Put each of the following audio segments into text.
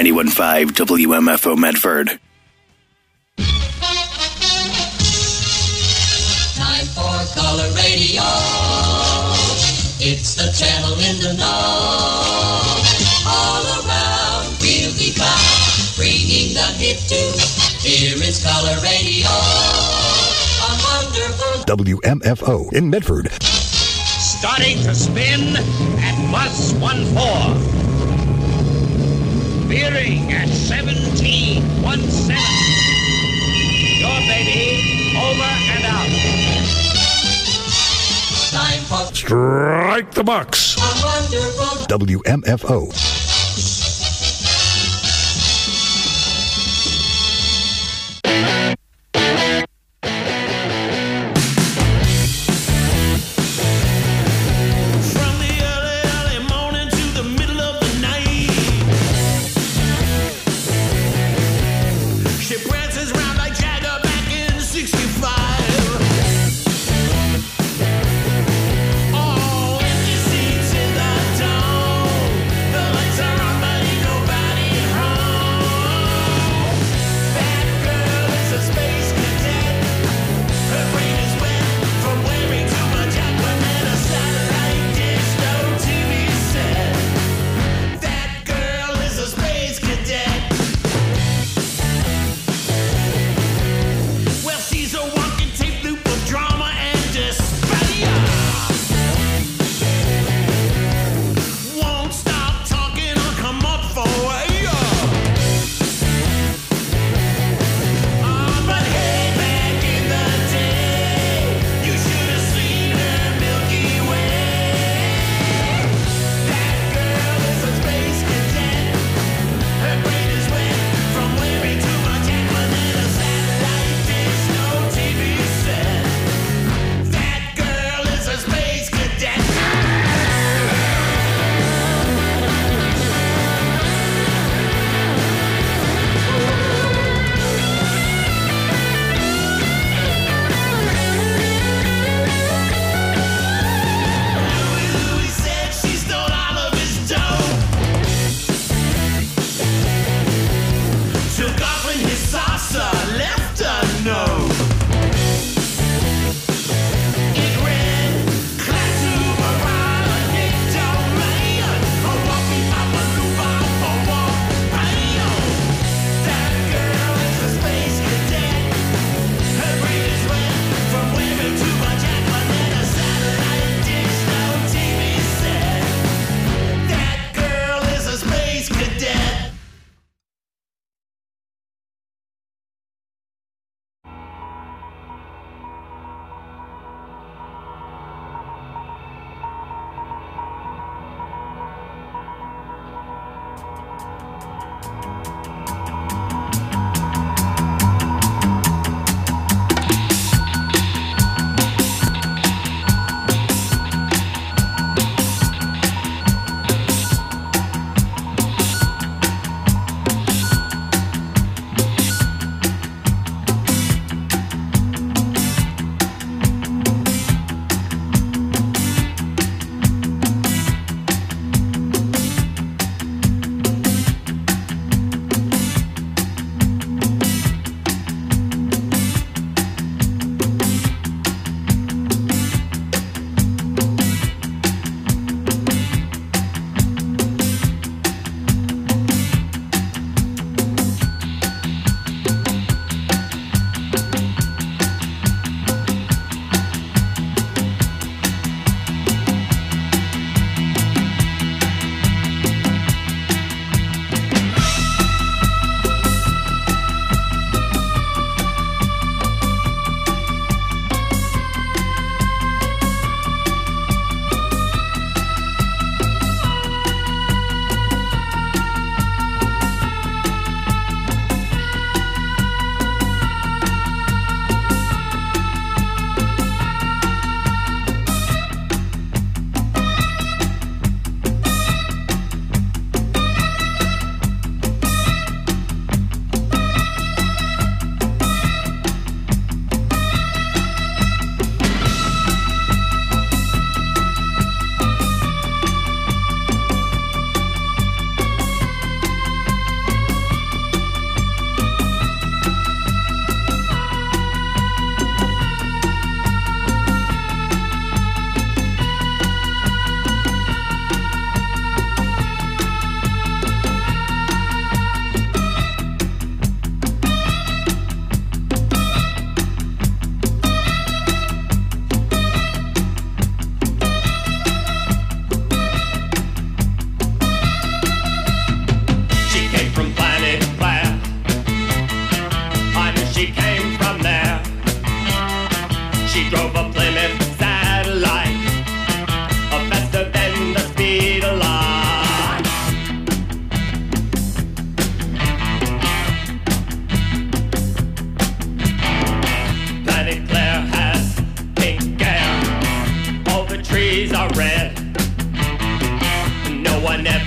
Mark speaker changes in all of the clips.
Speaker 1: 91.5 WMFO Medford.
Speaker 2: Time for color radio. It's the channel in the know. All around we'll be back, bringing the hit tune. Here is color radio. A wonderful
Speaker 3: WMFO in Medford.
Speaker 4: Starting to spin at bus 14. Veering at 1717. Your baby over and out.
Speaker 2: time for
Speaker 3: Strike the box.
Speaker 2: a wonderful
Speaker 3: WMFO.
Speaker 5: From the early, early morning to the middle of the night, she prances round like Jagger back in '65. Oh, empty seats in the dawn, the lights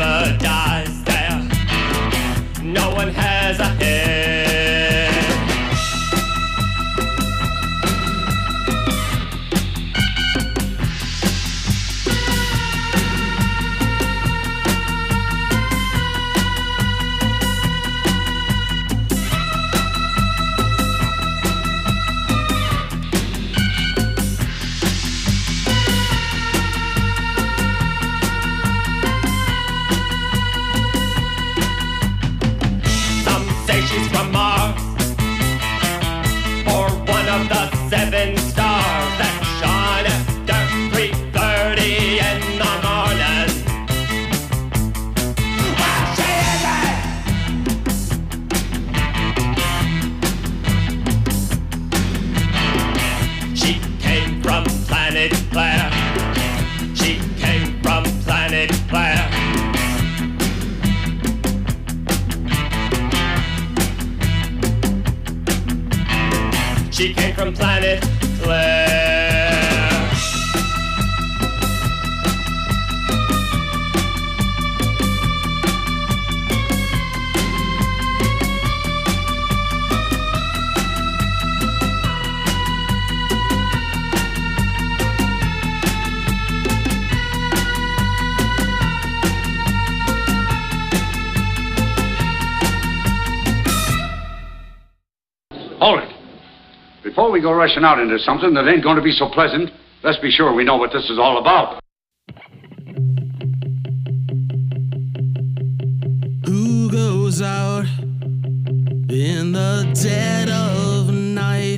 Speaker 6: never dies there. No one has a head. She's from Mars, or one of the 7 stars that shine after 3:30 in the morning. Well, she isn't. She came from planet Claire. She came from planet Claire. She came from planet Claire.
Speaker 7: Hold it. Before we go rushing out into something that ain't going to be so pleasant, let's be sure we know what this is all about.
Speaker 5: Who goes out in the dead of night?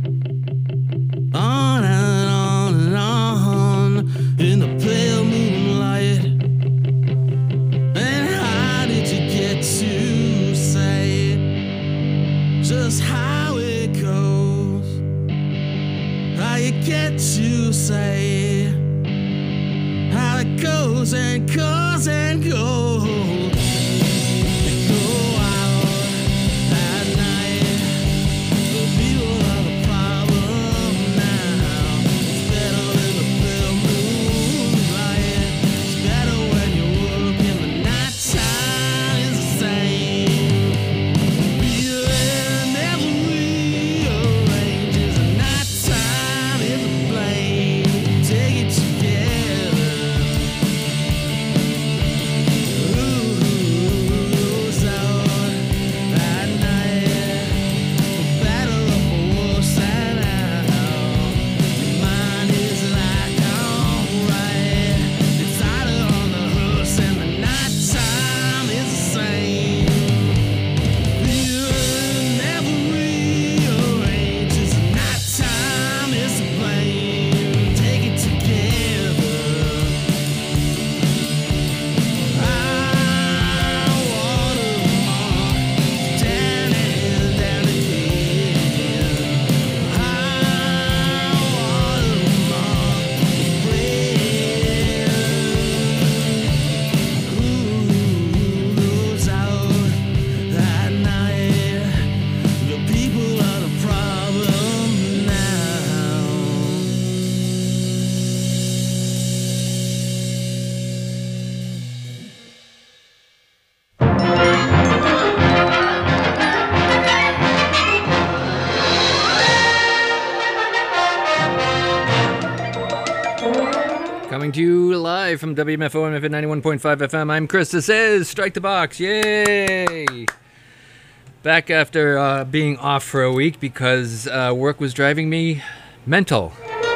Speaker 5: On and on and on in the pale moonlight. And how did you get to say just how it goes? How you get to say how it goes and goes and goes. You go out at night. The people are the problem now. It's better than the pale moonlight. It's better when you work in the nighttime. It's the same. Feeling never rearranges. The nighttime is a blame. Take it together. Who goes out at night? For better or for worse and out. Your mind is like alright. It's either on the hearse and the nighttime is the same. Feeling never rearranges. The nighttime is to blame. Take it together. I wanna mark down and down again. I wanna mark the friend who goes out at night. The people are the problem now.
Speaker 8: Coming to you live from WMFO and 91.5 FM. I'm Chris. This is Strike the Box. Yay! Back after being off for a week because work was driving me mental.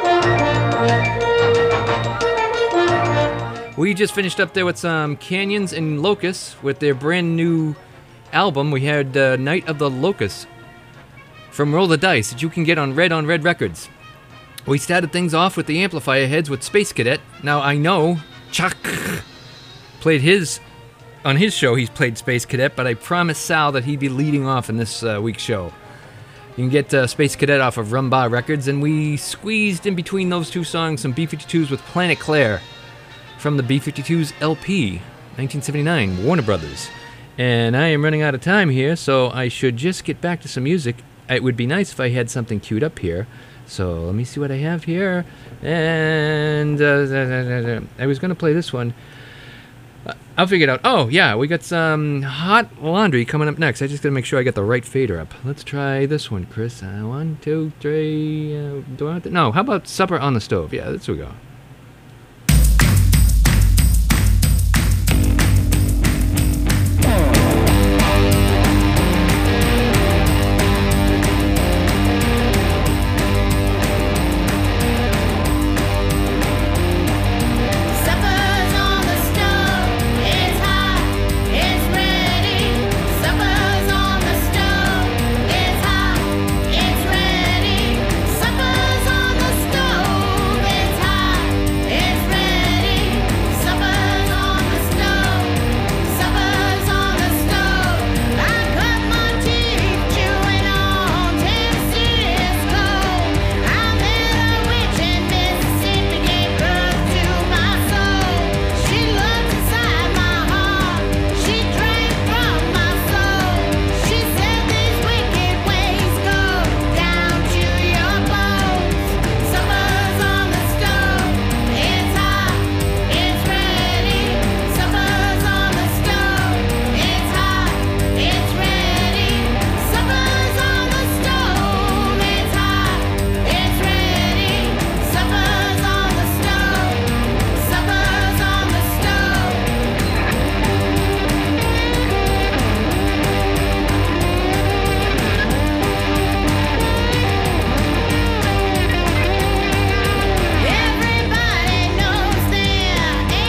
Speaker 8: We just finished up there with some Canyons and Locusts with their brand new album. We had Night of the Locusts from Roll the Dice that you can get on Red Records. We started things off with the Amplifier Heads with Space Cadet. Now I know Chuck played on his show he's played Space Cadet, but I promised Sal that he'd be leading off in this week's show. You can get Space Cadet off of Rumbar Records, and we squeezed in between those two songs some B-52s with Planet Claire from the B-52s LP, 1979, Warner Brothers. And I am running out of time here, so I should just get back to some music. It would be nice if I had something queued up here. So let me see what I have here. And I was going to play this one. I'll figure it out. Oh, yeah, we got some hot laundry coming up next. I just gotta make sure I get the right fader up. Let's try this one, Chris. 1, 2, 3. Do I have to? No, how about supper on the stove? Yeah, that's where we go.
Speaker 9: Supper's on the stove, it's hot, it's ready. Supper's on the stove, it's hot, it's ready. Supper's on the stove, it's hot, it's ready. Supper's on the stove, supper's on the stove. I cut my teeth chewing on Tennessee's cold. I met a witch in Mississippi, gave birth to my soul. She looked inside my heart, she drank from my soul. She said these wicked ways go down to your bones. Supper's on the stove, it's hot, it's ready. Supper's on the stove, it's hot, it's ready. Supper's on the stove, it's hot, it's ready. Supper's on the stove, supper's on the stove. Everybody knows their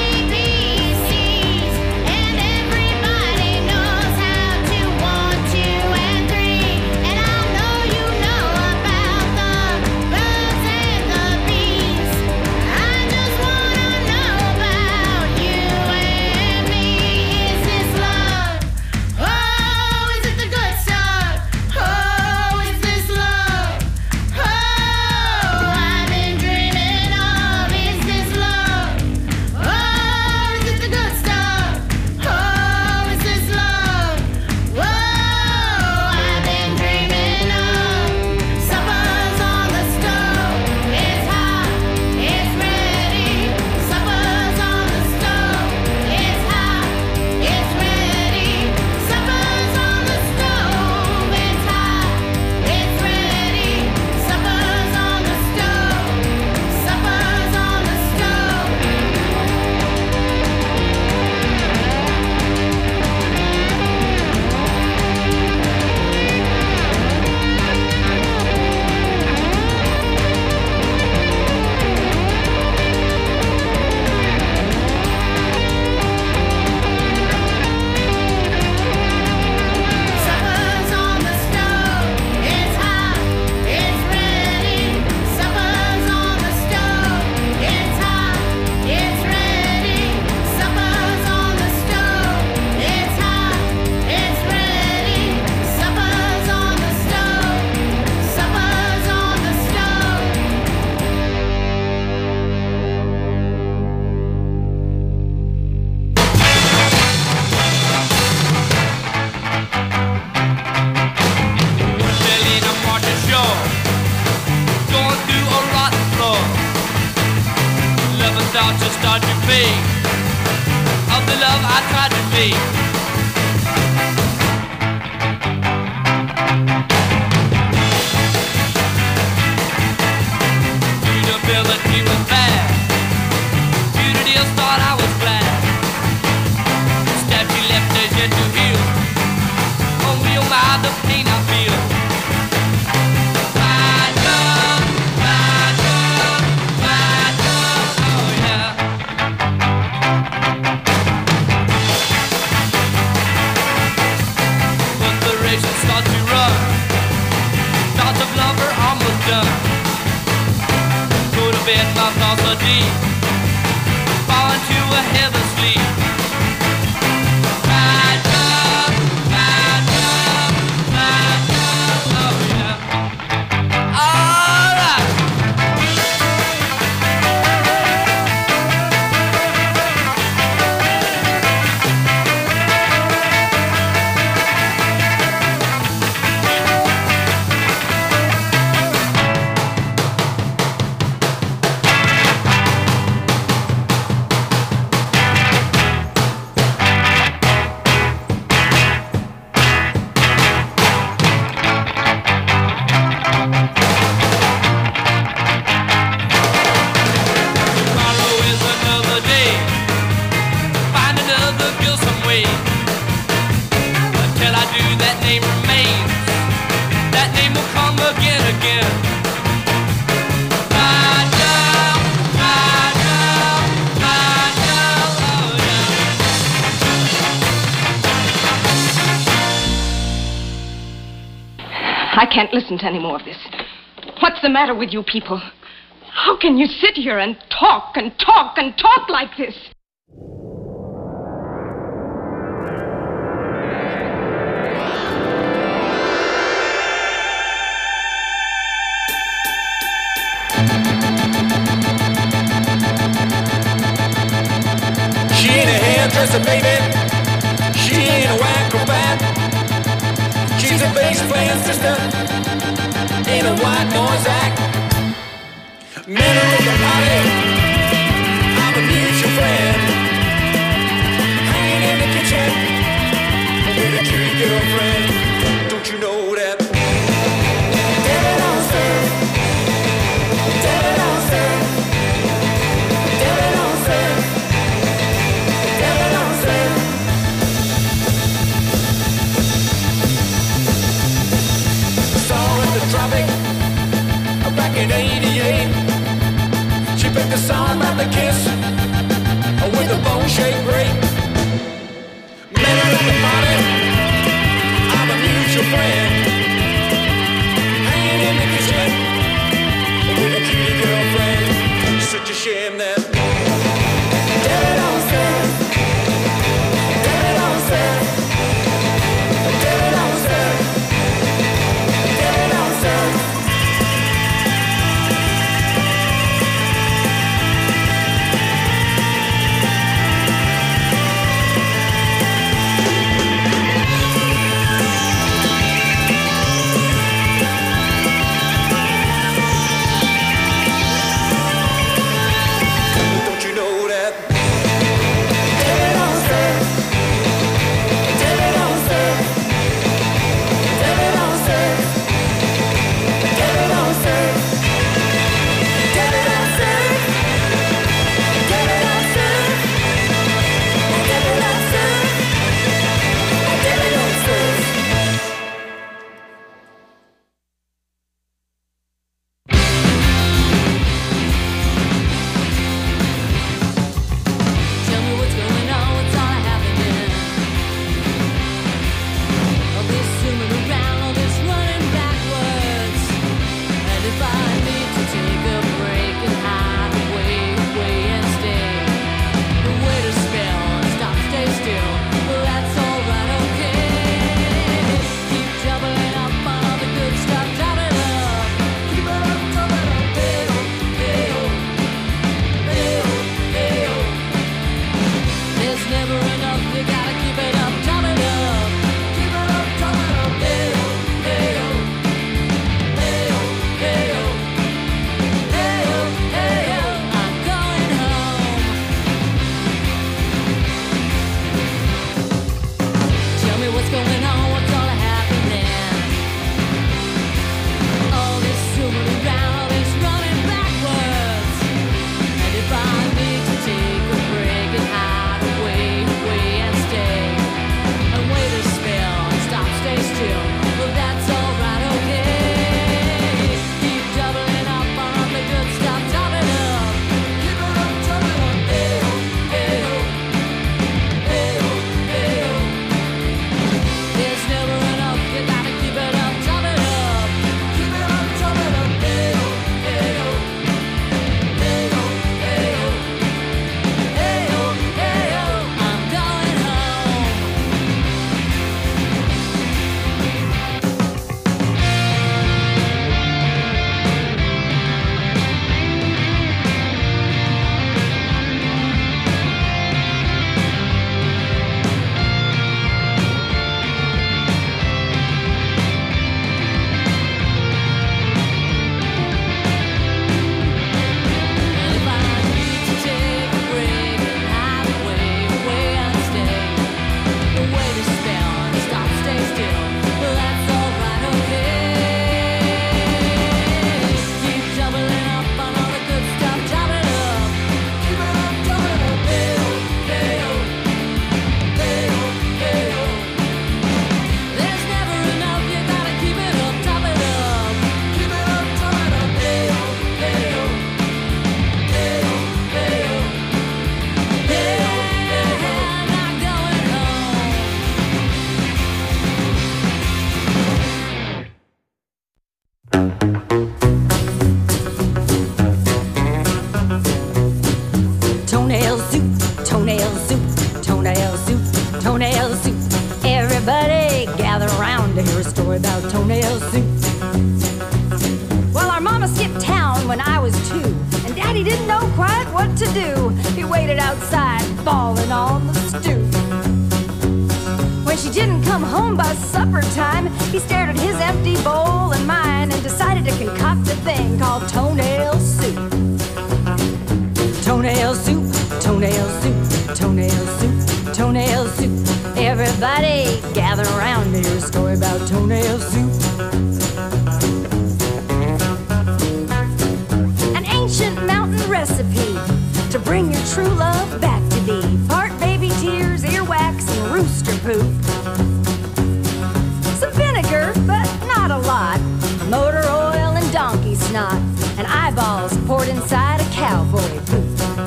Speaker 9: ABCs, and everybody knows how to 1, 2, and 3. And I know you know about the birds and the bees. I just wanna know about you and me. Is this love? Oh, is it the good stuff? Oh, is this love? Oh, I've been dreaming of. Is this love? Oh, is it the good stuff? Oh, is this love? Whoa, I've been dreaming of. Supper's on the stove, it's hot, it's ready. Supper's on the stove, it's hot, it's ready. Supper's on the stove, it's hot, it's ready. Supper's on the stove, supper's on the stove. Supper's on the stove, it's hot, it's ready. Supper's on the stove, it's hot, it's ready. Supper's on the stove, it's hot, it's ready. Supper's on the stove, supper's on the stove.
Speaker 5: Belly in a market show, going through a rotten floor. Love and thought to start to fade. Of the love I tried to be. Durability was bad. Beauty deals thought I was glad. Stab she left as yet to heal. Oh me, oh my, the pain I feel. My love, oh yeah.
Speaker 10: I can't listen to any more of this. What's the matter with you people? How can you sit here and talk and talk and talk like this?
Speaker 11: She ain't a hairdresser, baby. She ain't a acrobat. She's a bass playing sister in a white noise act. Met her at the party. I'm a mutual friend. Hanging in the kitchen with a cutie girlfriend. Don't you know that? Devil on serve. Devil on serve. Devil on serve. Devil on serve. Saw her at the Tropic back in '88. She picked the
Speaker 12: toenail soup, toenail soup, toenail soup. Everybody gather around to hear a story about toenail soup. Well, our mama skipped town when I was 2, and Daddy didn't know quite what to do. He waited outside, falling on the stoop. When she didn't come home by supper time, he stared at his empty bowl and mine and decided to concoct a thing called toenail soup. Toenail soup, toenail soup, toenail soup, toenail soup. Everybody gather around to hear a story about toenail soup. An ancient mountain recipe to bring your true love back to thee. Part baby tears, earwax, and rooster poop. Some vinegar, but not a lot. Motor oil and donkey snot. And eyeballs poured inside a cowboy boot.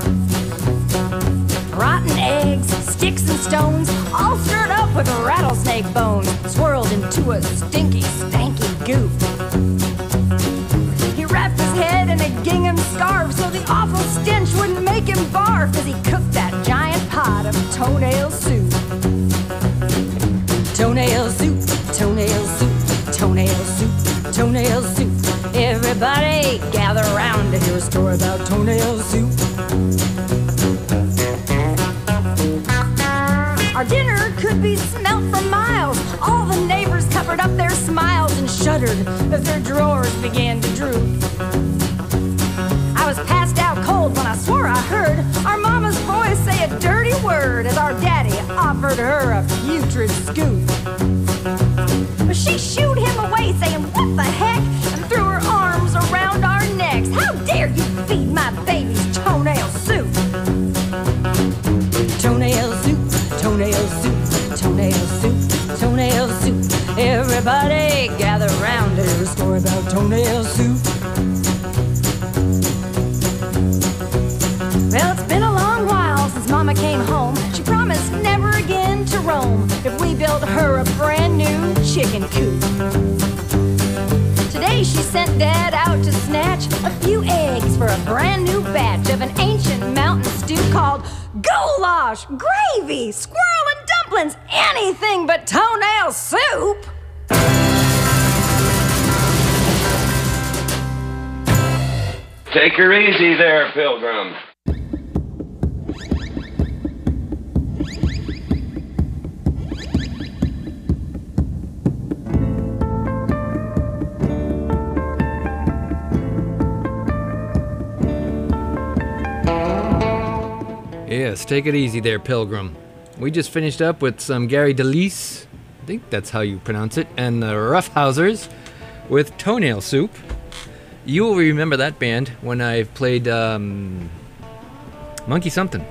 Speaker 12: Rotten eggs, sticks and stones, all stirred up with rattlesnake bones, swirled into a stinky, stanky goop. He wrapped his head in a gingham scarf so the awful stench wouldn't make him barf as he cooked that giant pot of toenail soup. Toenail soup, toenail soup, toenail soup, toenail soup. Everybody gather around to hear a story about toenail soup. Our dinner could be smelt for miles. All the neighbors covered up their smiles and shuddered as their drawers began to droop. I was passed out cold when I swore I heard our mama's voice say a dirty word as our daddy offered her a putrid scoop. But she shooed him away saying, "What the heck?" and threw her arms around our necks. "How dare you feed my baby's toenail soup?" Toenail soup, toenail soup, toenail soup, toenail soup. Everybody gather round to hear a story about toenail soup. Well, it's been a long while since Mama came home. She promised never again to roam if we built her a brand new chicken coop. Today she sent Dad out to snatch a few eggs for a brand new batch of an ancient mountain stew called goulash, gravy, squirrel and dumplings, anything but toenail soup.
Speaker 13: Take her easy there, Pilgrim.
Speaker 8: Yes, take it easy there, Pilgrim. We just finished up with some Gary DeLise, I think that's how you pronounce it, and the Roughhousers with Toenail Soup. You will remember that band when I played Monkey Something.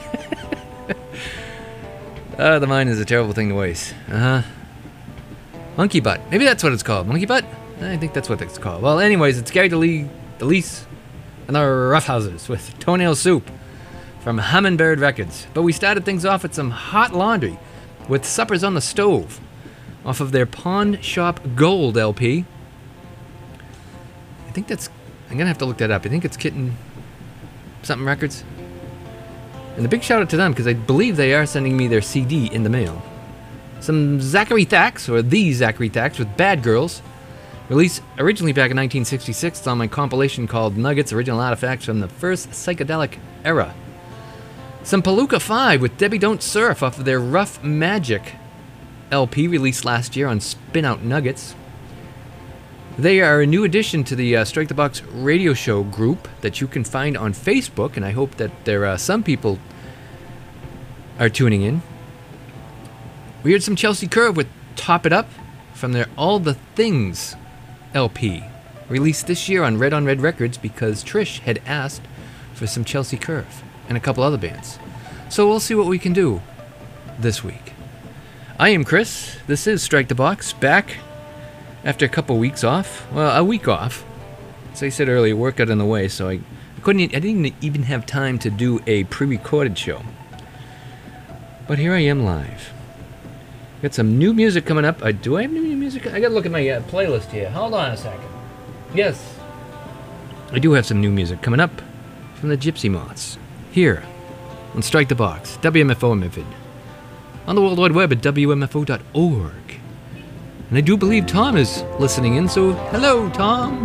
Speaker 8: The mind is a terrible thing to waste. Monkey Butt. Maybe that's what it's called. Monkey Butt? I think that's what it's called. Well, anyways, it's Gary DeLise and the Roughhousers with Toenail Soup from Hummingbird Records. But we started things off with some Hot Laundry with Suppers on the Stove off of their Pawn Shop Gold LP. I think that's... I'm going to have to look that up. I think it's Kitten something Records. And a big shout out to them because I believe they are sending me their CD in the mail. Some Zachary Thax, or the Zachary Thax, with Bad Girls. Released originally back in 1966. It's on my compilation called Nuggets, Original Artifacts from the First Psychedelic Era. Some Palooka 5 with Debbie Don't Surf off of their Rough Magic LP released last year on Spin Out Nuggets. They are a new addition to the Strike the Box radio show group that you can find on Facebook, and I hope that there are some people are tuning in. We heard some Chelsea Curve with Top It Up from their All the Things LP, released this year on Red Records because Trish had asked for some Chelsea Curve and a couple other bands. So we'll see what we can do this week. I am Chris. This is Strike the Box, back after a couple weeks off. Well, a week off. As I said earlier, work got in the way, so I didn't even have time to do a pre-recorded show. But here I am live. Got some new music coming up. Do I have new music? I gotta look at my playlist here. Hold on a second. Yes, I do have some new music coming up from the Gypsy Moths. Here on Strike the Box, WMFO in Medford. On the World Wide Web at WMFO.org. And I do believe Tom is listening in, so hello, Tom.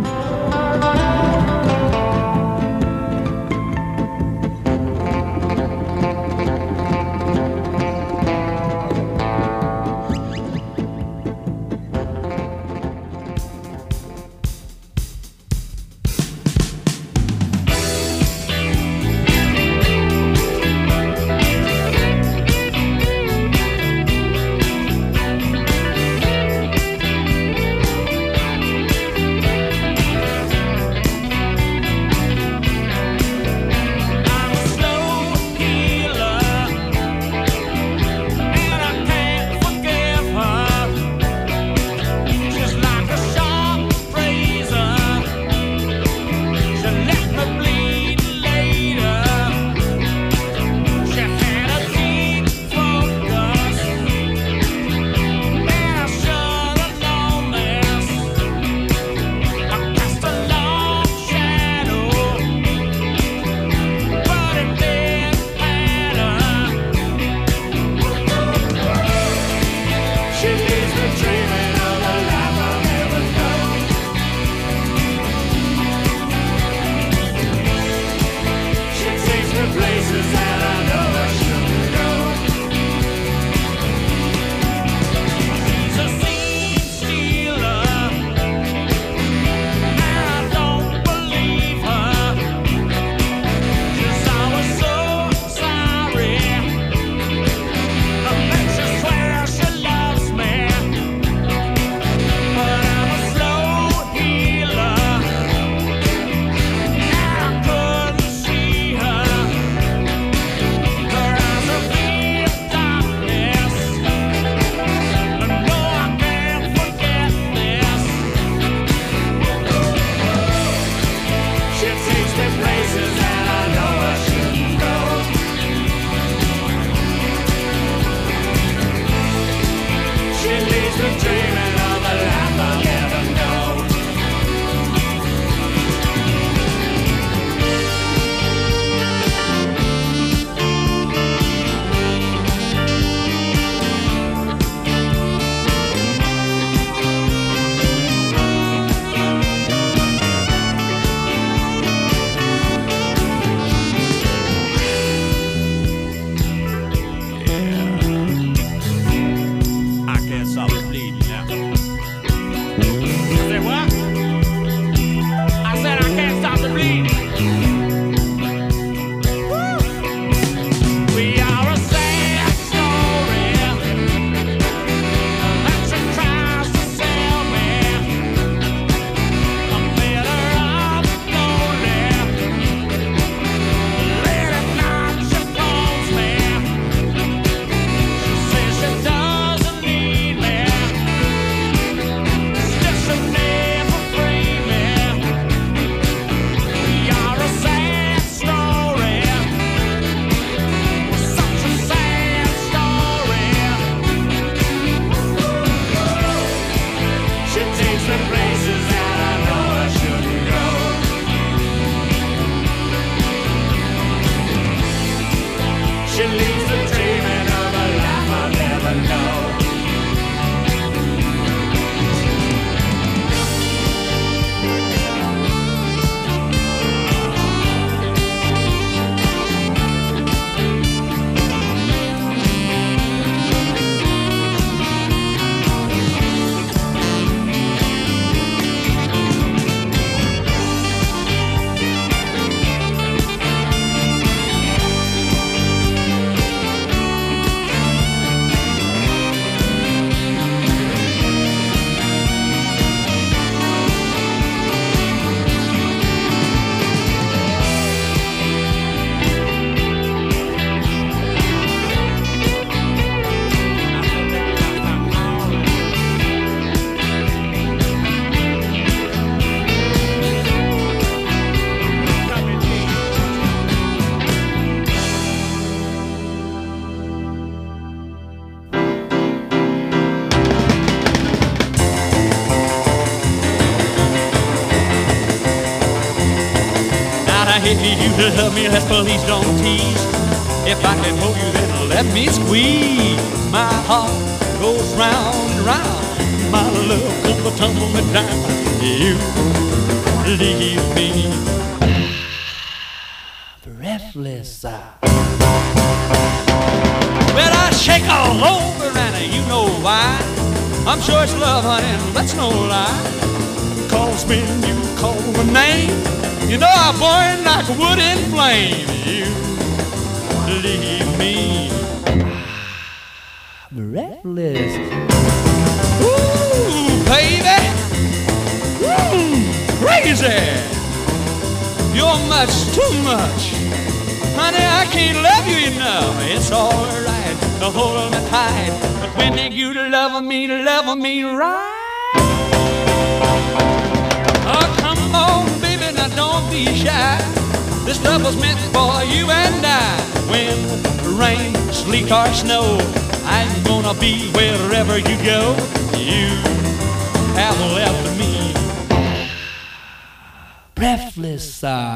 Speaker 14: I hate you to love me, let's please don't tease.
Speaker 5: If I can hold you, then let me squeeze. My heart goes round and round. My love comes a tumbling down. You leave me breathless. Well, I shake all over, and you know why. I'm sure it's love, honey, and that's no lie. 'Cause when you call my name, you know I burn like a wood in flame. You leave me breathless. Ooh, baby, crazy. You're much too much, honey. I can't love you enough. It's all right to hold me tight, but when you love me right. Oh, come on, baby, now don't be shy. This love was meant for you and I. When rain, sleet, or snow, I'm gonna be wherever you go. You have left me breathless.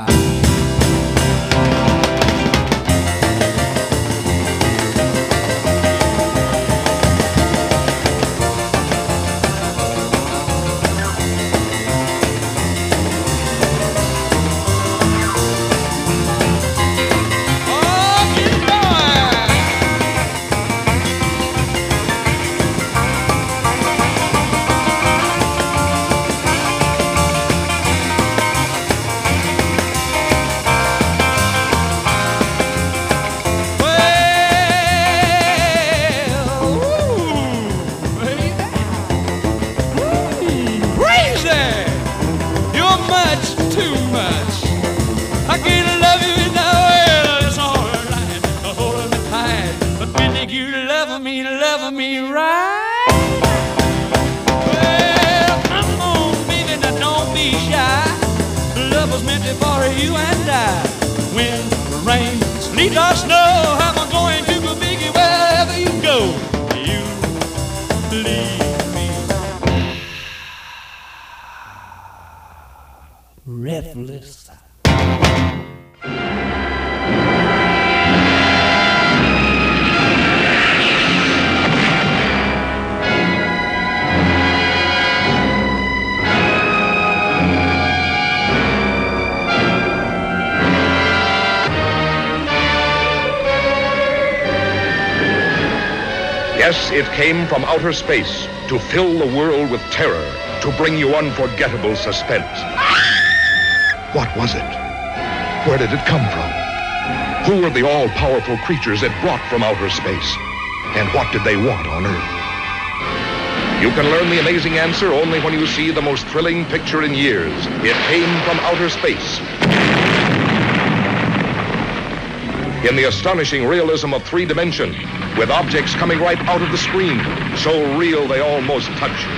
Speaker 5: Breathless.
Speaker 14: Yes, it came from outer space to fill the world with terror, to bring you unforgettable suspense. What was it? Where did it come from? Who were the all-powerful creatures it brought from outer space? And what did they want on Earth? You can learn the amazing answer only when you see the most thrilling picture in years. It came from outer space. In the astonishing realism of 3 dimension, with objects coming right out of the screen, so real they almost touch you.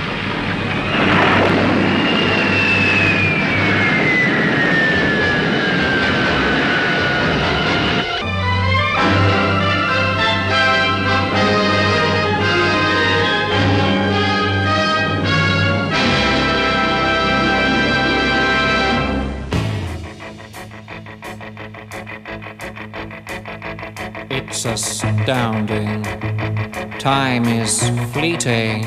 Speaker 15: It's astounding. Time is fleeting.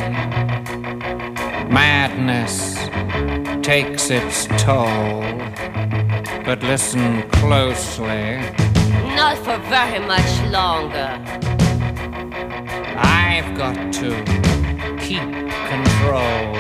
Speaker 15: Madness takes its toll. But listen closely.
Speaker 16: Not for very much longer.
Speaker 15: I've got to keep control.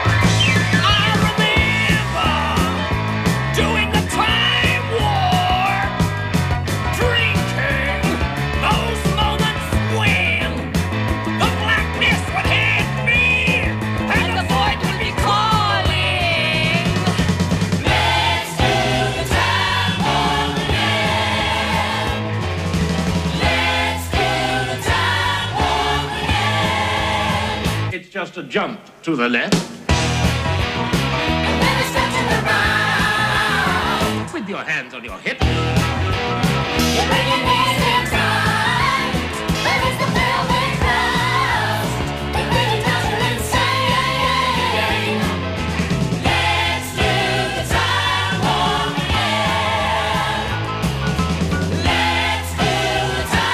Speaker 11: Doing the time warp, drinking those moments when the blackness would hit me and the void would be calling. Let's do the time warp again. Let's do the time warp again.
Speaker 4: It's just a jump to the left.
Speaker 11: And then a step to the right.
Speaker 4: With your hands on your hips.
Speaker 11: You're bringing me in time. But it's the velvet crust. It really drives you insane. Let's do the time warp again. Let's do the time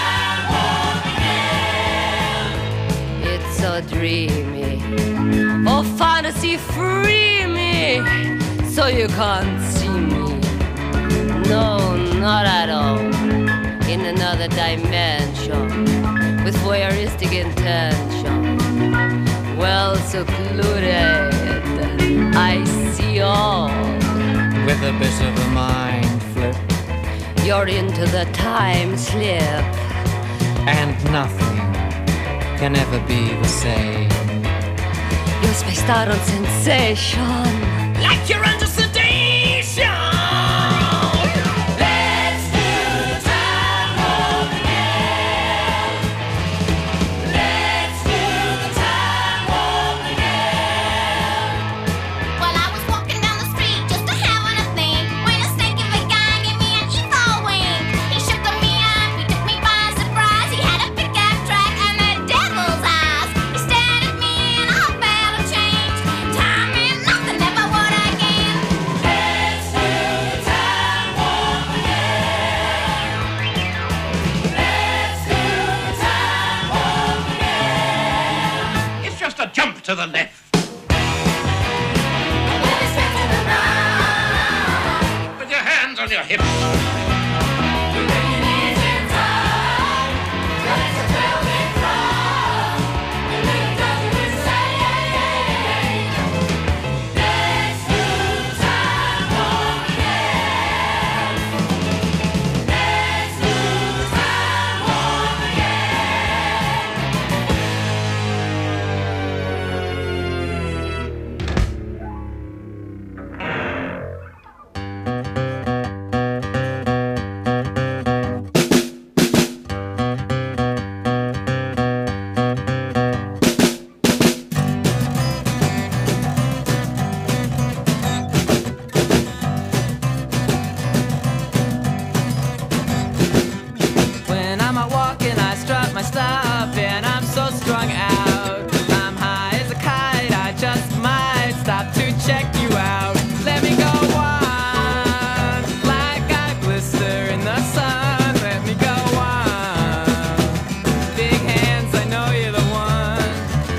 Speaker 16: dreamy. Oh, fantasy, free me, so you can't see me. No, not at all. In another dimension, with voyeuristic intention. Well secluded, I see all.
Speaker 15: With a bit of a mind flip.
Speaker 16: You're into the time slip.
Speaker 15: And nothing can ever be the same.
Speaker 16: You're spaced out on sensation.
Speaker 11: Like you're under sedation. Let's do time warp again. Let's do the time warp again.
Speaker 9: Well, I was walking down the street just a having a thing when a stinking big guy gave me an evil wink. He shook me up, he took me by surprise. He had a pickup truck and the devil's eyes. He stared at me and I felt a change. Time and nothing ever would again.
Speaker 11: Let's do the time warp again. Let's do the time warp again.
Speaker 4: It's just a jump to the left.
Speaker 11: We'll be straight to the right.
Speaker 4: With your hands on your hips.
Speaker 11: We're making it in time. Let's a velvet cry. We live just insane. Let's do the time warp again. Let's do the time warp
Speaker 5: When I'm out walking, I strut my stuff, and I'm so strung out. I'm high as a kite, I just might stop to check you out. Let me go on, like I blister in the sun. Let me go on. Big hands, I know you're the one.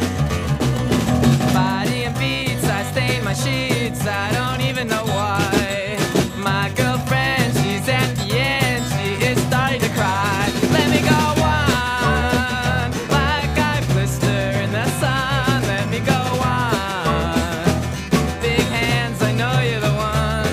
Speaker 5: Body and beats, I stain my sheets, I don't even know why. My girlfriend, she's at the end, she is starting to cry. Let me go on, like I blister in the sun. Let me go on. Big hands, I know you're the one.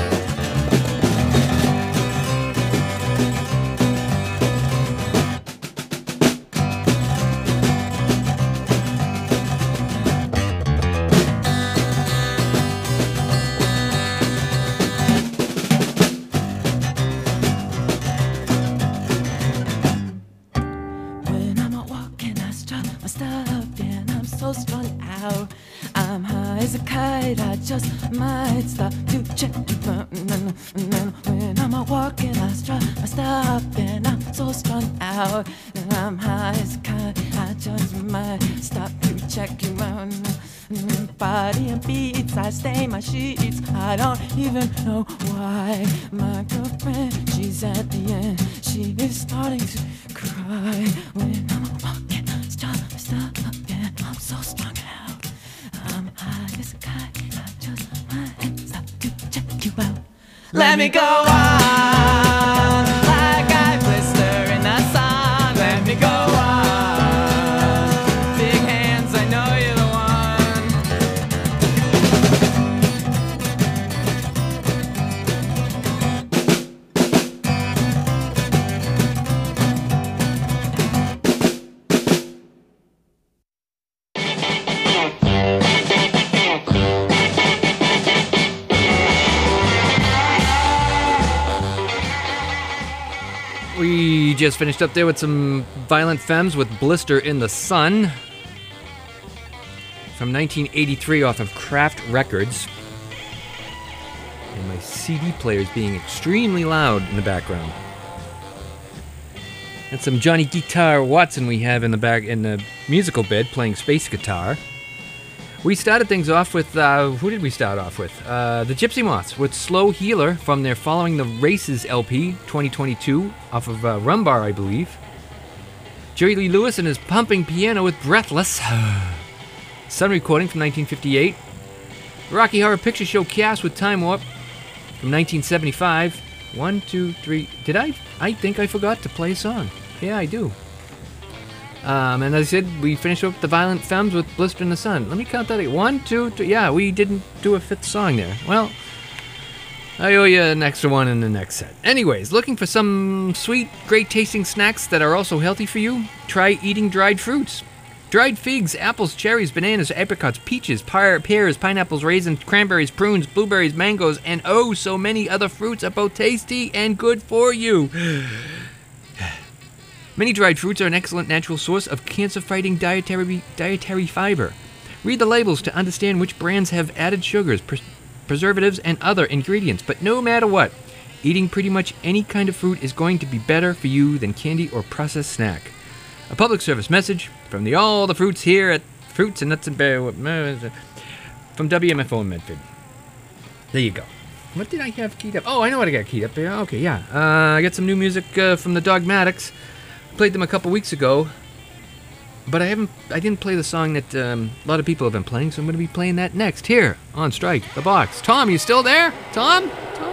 Speaker 5: When I'm out walking, I strut my stuff, and I'm so strung out. I'm high as a kite, I just might stop to check you out. And then when I'm out walking, I strut my stuff, and I'm so strung out. And I'm high as a kite, I just might stop to check you out. Body and beats, I stain my sheets, I don't even know why. My girlfriend, she's at the end, she is starting to cry. When I'm walking, stop, and I'm so strung out. I'm high as a kite, I just might stop to check you out. Let me go on, like I blister in the sun. Let me go on. Big hands, I know you're the one.
Speaker 8: We just finished up there with some Violent Femmes with Blister in the Sun from 1983 off of Kraft Records. And my CD player is being extremely loud in the background. And some Johnny Guitar Watson we have in the back in the musical bed playing space guitar. We started things off with, who did we start off with? The Gypsy Moths with Slow Healer from their Following the Races LP 2022 off of Rumbar, I believe. Jerry Lee Lewis and his pumping piano with Breathless. Sun recording from 1958. Rocky Horror Picture Show cast with Time Warp from 1975. 1, 2, 3. Did I? I think I forgot to play a song. Yeah, I do. And as I said, we finished up the Violent Femmes with Blister in the Sun. Let me count that again. 1, 2, 3. Yeah, we didn't do a fifth song there. Well, I owe you an extra one in the next set. Anyways, looking for some sweet, great-tasting snacks that are also healthy for you? Try eating dried fruits. Dried figs, apples, cherries, bananas, apricots, peaches, pears, pineapples, raisins, cranberries, prunes, blueberries, mangoes, and oh, so many other fruits are both tasty and good for you. Many dried fruits are an excellent natural source of cancer-fighting dietary fiber. Read the labels to understand which brands have added sugars, preservatives, and other ingredients. But no matter what, eating pretty much any kind of fruit is going to be better for you than candy or processed snack. A public service message from all the fruits here at Fruits and Nuts and Berries from WMFO in Medford. There you go. What did I have keyed up? Oh, I know what I got keyed up there. Okay, yeah. I got some new music from the Dogmatics. Played them a couple weeks ago, but I didn't play the song that a lot of people have been playing, so I'm going to be playing that next here on Strike the Box. Tom, you still there? Tom?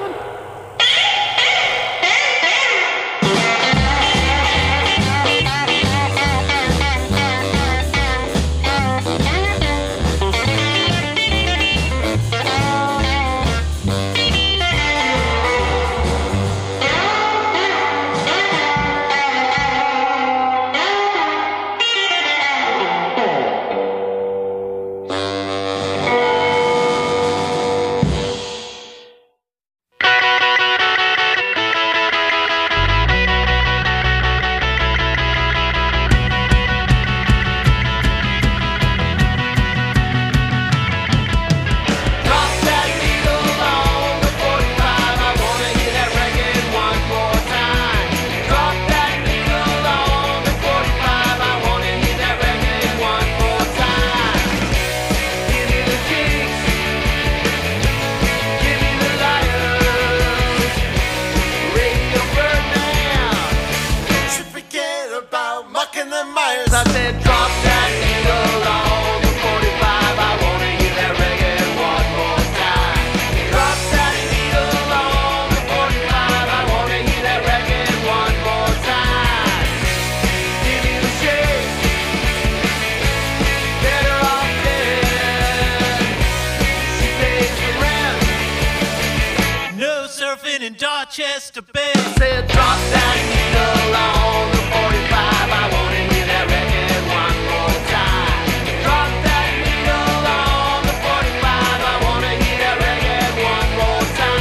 Speaker 5: Dorchester Bay said, drop that needle on the 45. I want to hear that record one more time. Drop that needle on the 45. I want to hear that record one more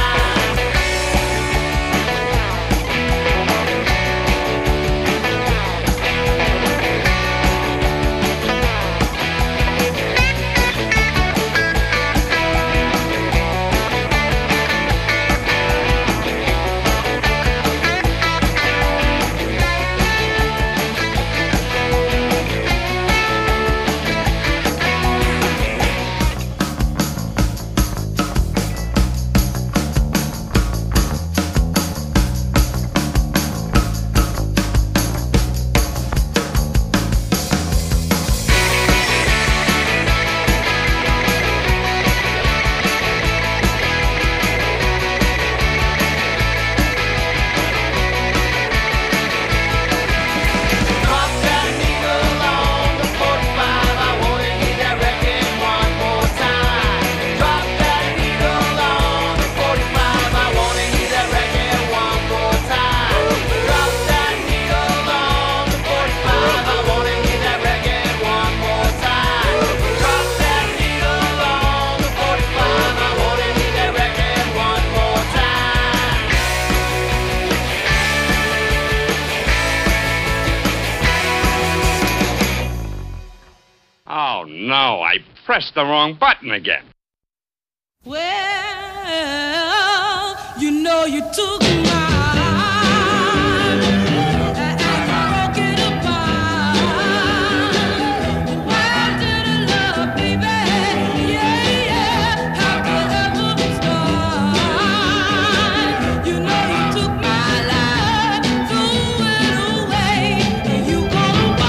Speaker 7: No, I pressed the wrong button again.
Speaker 5: Well, you know you took my
Speaker 9: Away, and you gonna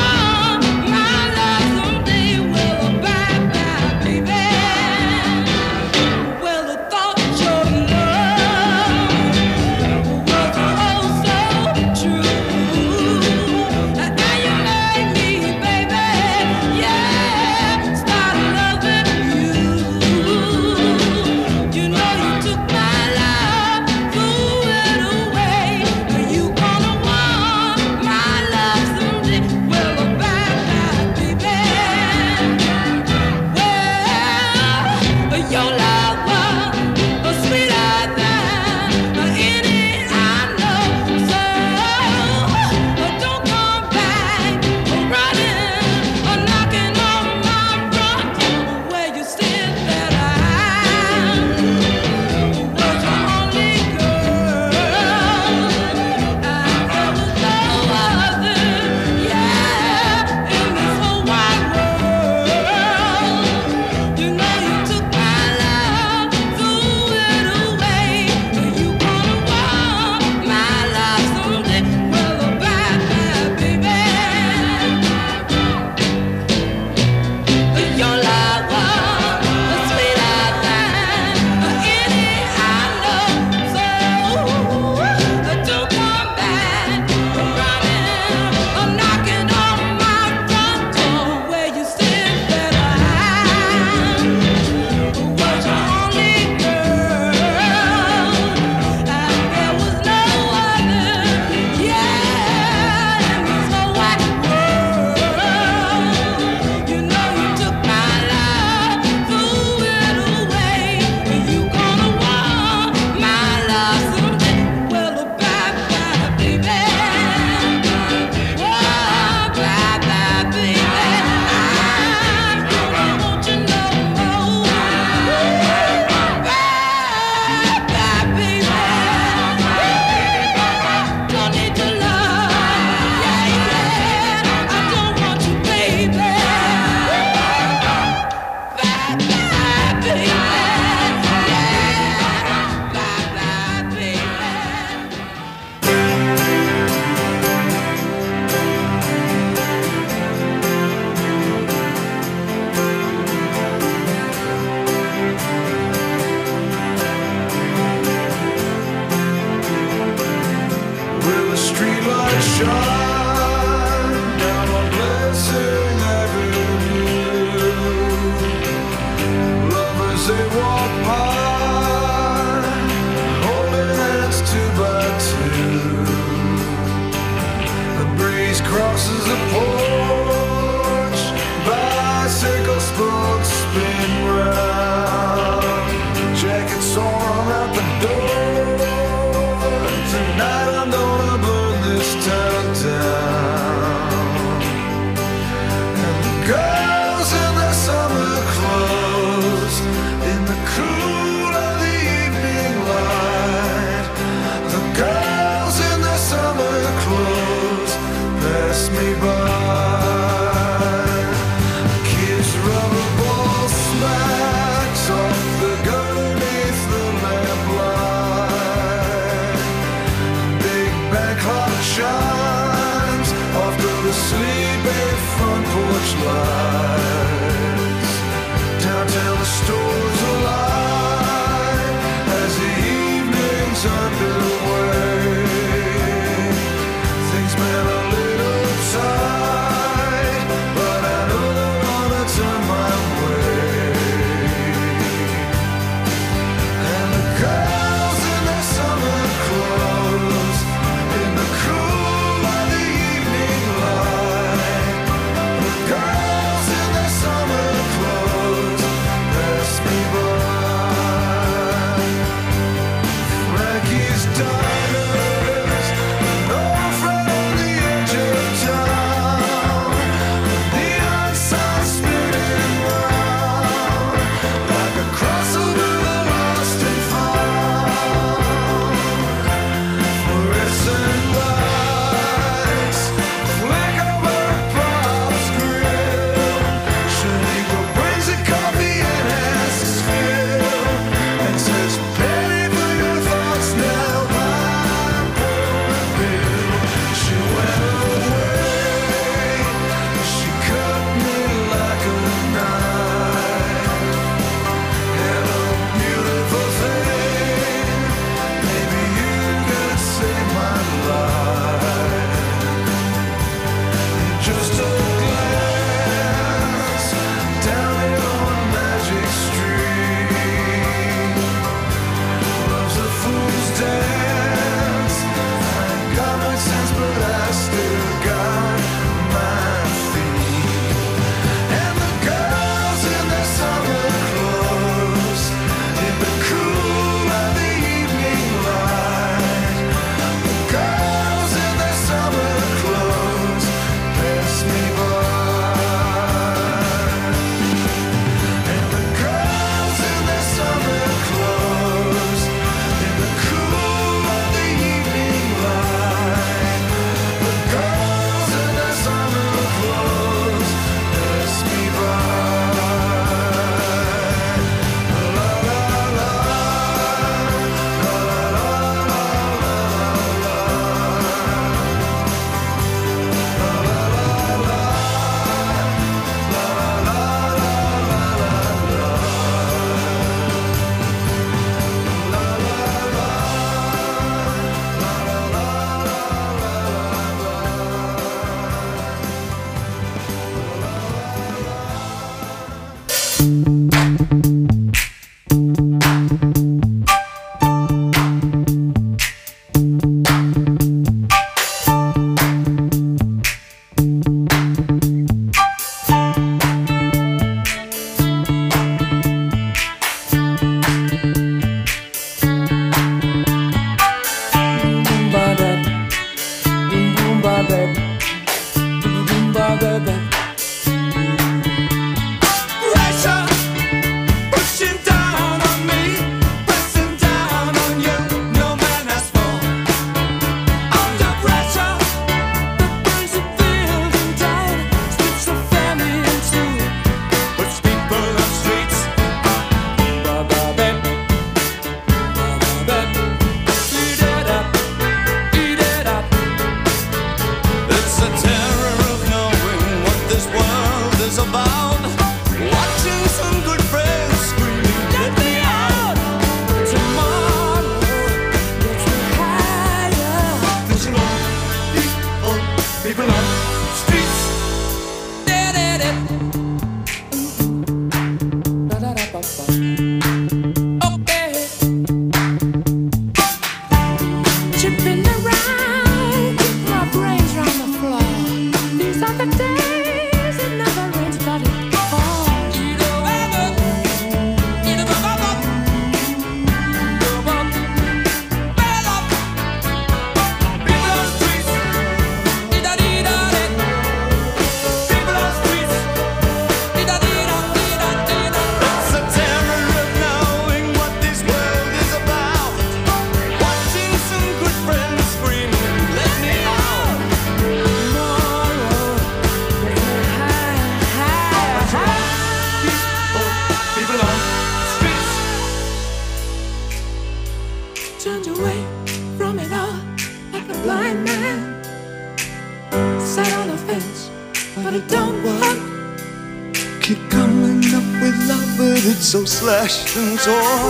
Speaker 11: Keep coming up with love, but it's so slashed and torn.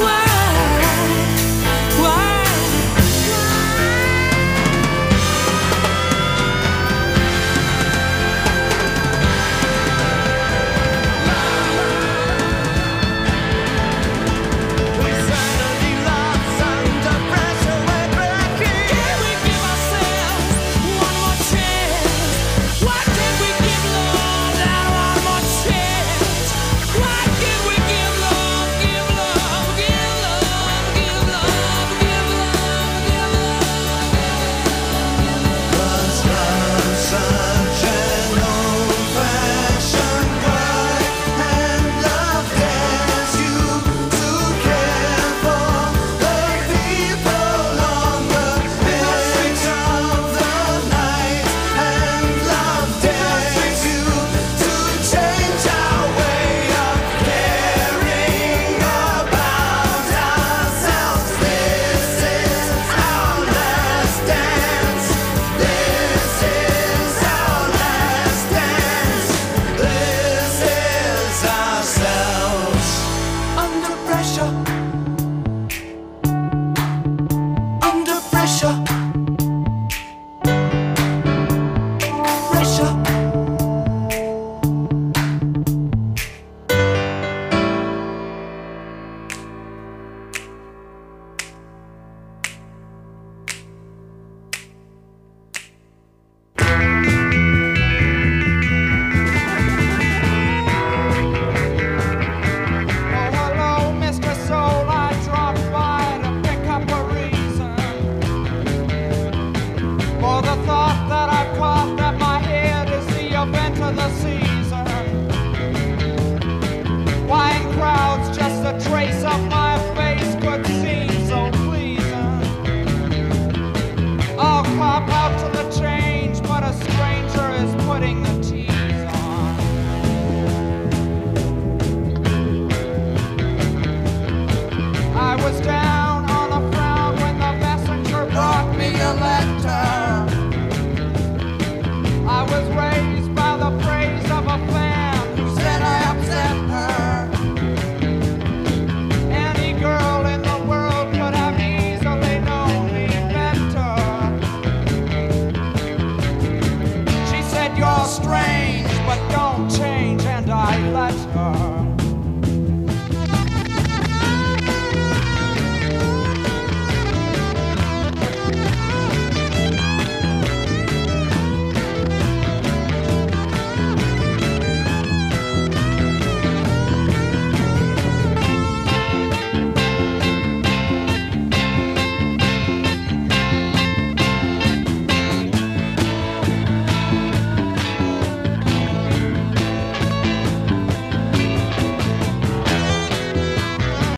Speaker 11: Why?
Speaker 17: Strange, but don't change, and I let her.